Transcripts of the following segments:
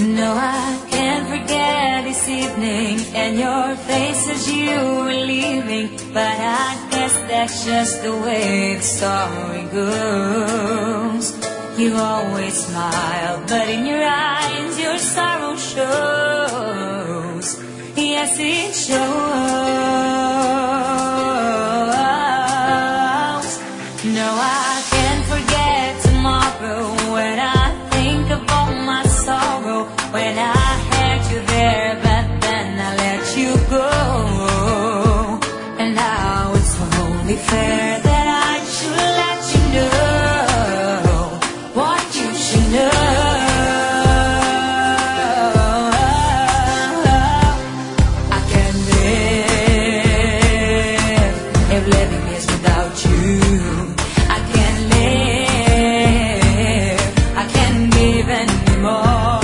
No, I can't forget this evening and your face as you were leaving. But I guess that's just the way the story goes. You always smile, but in your eyes your sorrow shows. Yes, it shows. No, I can't forget tomorrow when I think of all my sorrow. When I had you there, but then I let you go. And now it's only fair that I should let you know what you should know. I can't live if living is without you. I can't live, I can't give anymore.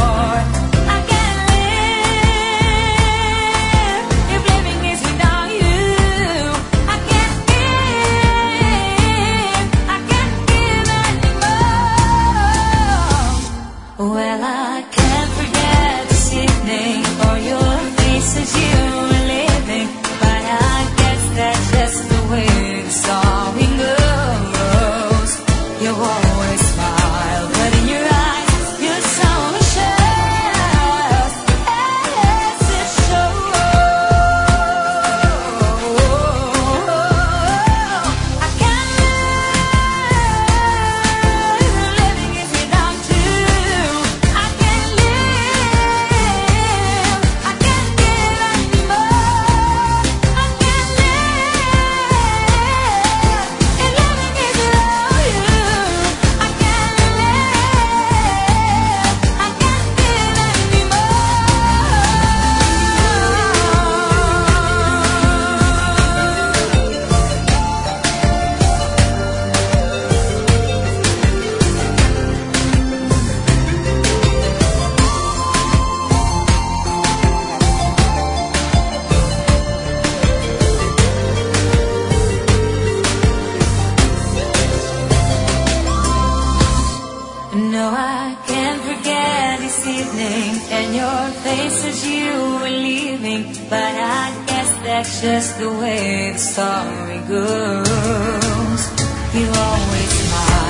Well, I can't forget this evening or your face as you were leaving. But I guess that's just the way the story goes. You always smile, but in your eyes your sorrow shows. Yes, it shows. I can't live, living is without you. No, I can't forget this evening and your face as you were leaving. But I guess that's just the way the story goes. You always smile.